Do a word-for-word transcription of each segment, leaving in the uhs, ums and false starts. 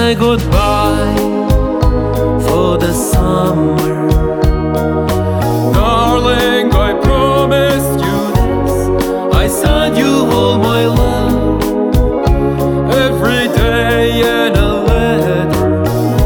say goodbye for the summer. Darling, I promised you this. I sent you all my love every day in a letter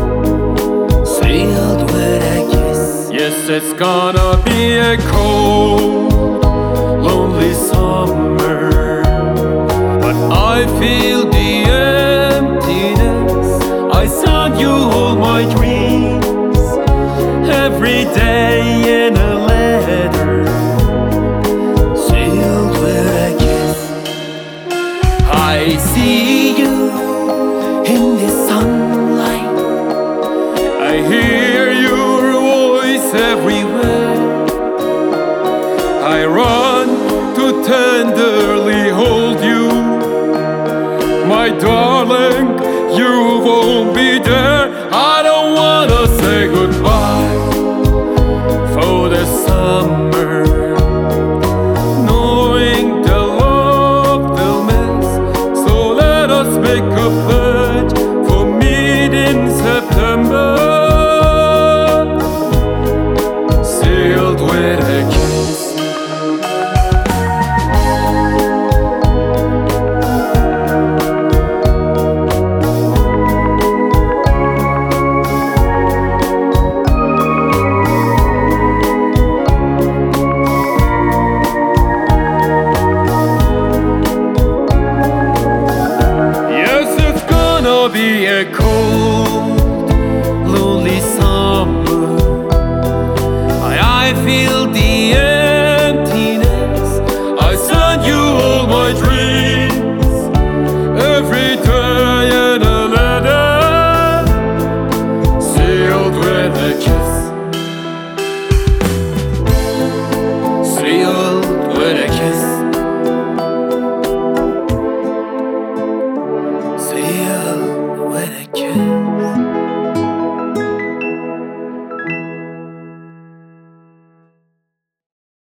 sealed with a kiss. Yes, it's gonna be a cold, lonely summer, but I feel the emptiness. I sent you all my dreams every day in a letter sealed with a kiss. I see you in the sunlight, I hear your voice everywhere. I run to tenderly hold you, my darling, you won't be there. I don't wanna say goodbye for the summer, knowing the love they'll miss. So let us make a pledge for meet in September, sealed with a kiss. Be a cold, lonely summer. I, I feel the emptiness. I send you all my dreams every day in a letter sealed with a kiss. Sealed with a kiss. Sealed with a kiss.